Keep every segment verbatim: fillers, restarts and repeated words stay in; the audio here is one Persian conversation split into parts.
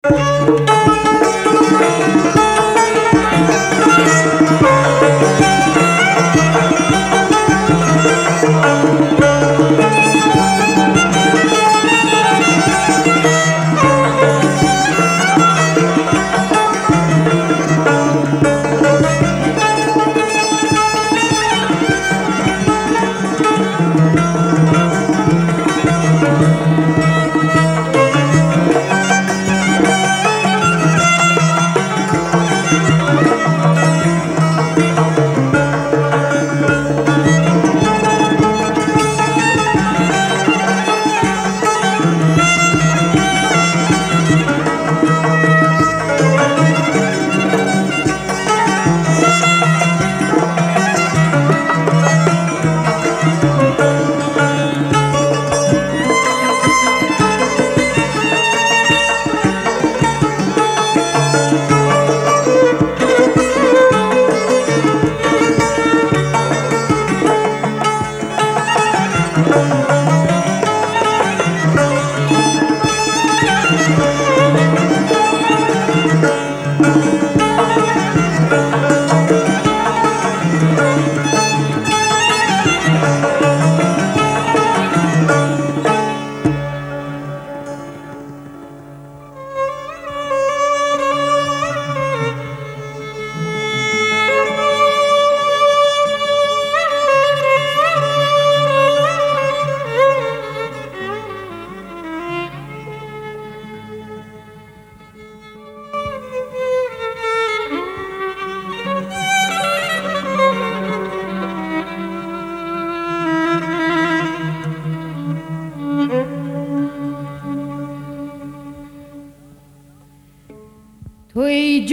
توی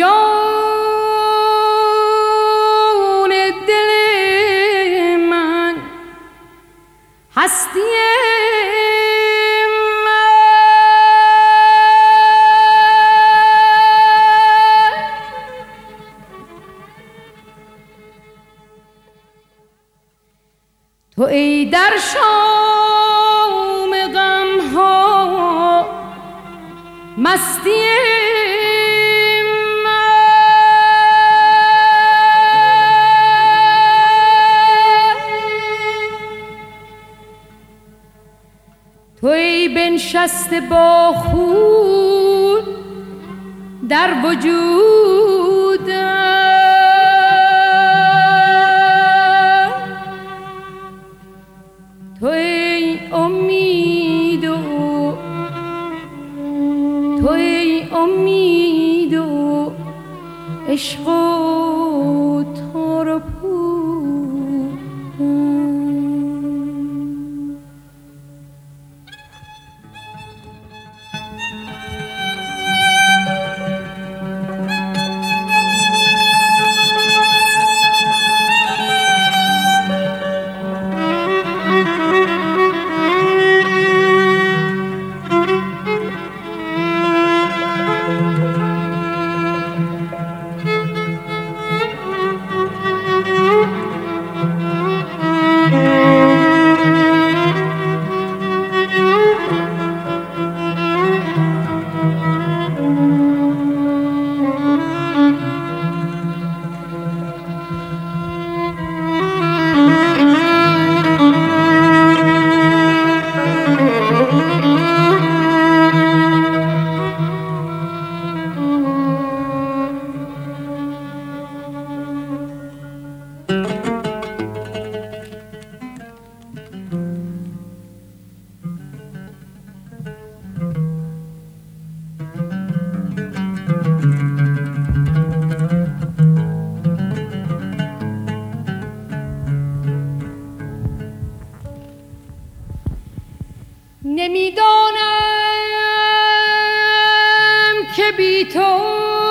جان دل من هستی من توی در شام غم ها مستی توی بنشسته با خون در وجودم توی امید و توی امید و عشق و تار و پود. نمیدانم که بی تو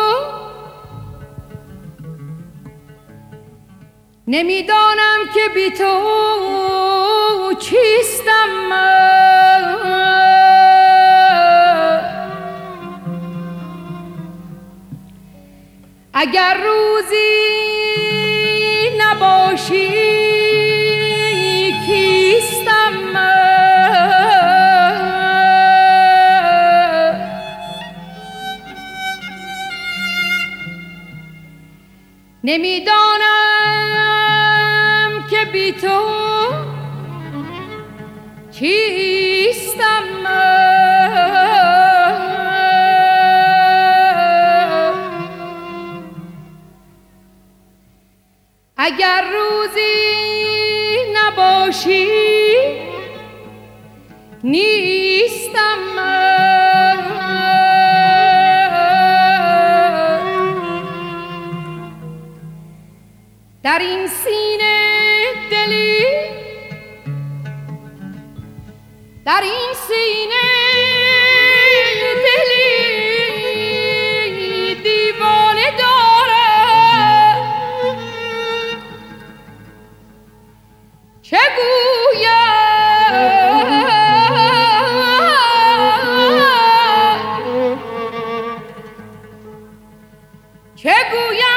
نمیدانم که بی تو چیستم من. اگر روزی نباشی کیستم من. نمیدانم که بی تو کیستم من. اگر روزی نباشی نیستم من. در این سینه دلی، در این سینه دلی دیوانه دارم. چه گویم چه گویم